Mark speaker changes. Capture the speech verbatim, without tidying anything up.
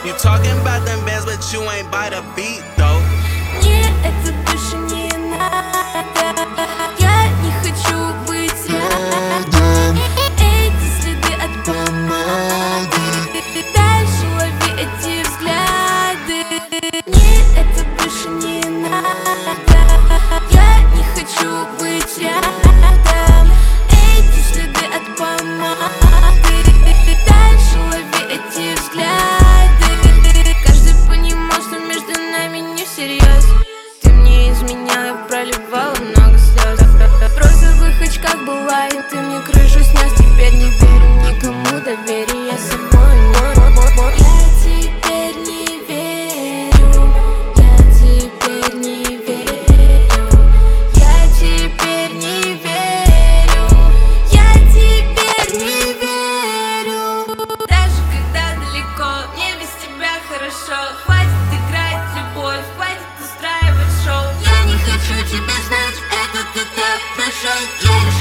Speaker 1: You talking about them bands, but you ain't by the beat, though.
Speaker 2: Мне это больше не надо. Я не хочу быть рядом. Эти следы от помады. Дальше лови эти взгляды. Мне это больше не надо. Я не хочу быть рядом. Эти следы от помады. Дальше лови эти взгляды. Каждый понимал, что между нами не всерьез. Ты мне изменял, я проливала много слез. В розовых очках была, и ты мне крышу снес. Теперь не верю никому, доверие собой. Я теперь не верю. Я теперь не верю. Я теперь не верю. Я теперь не верю. Даже когда далеко, мне без тебя хорошо. Хватит играть в любовь, хватит устраивать шоу. Я не хочу тебя знать, это ты так прошел. Я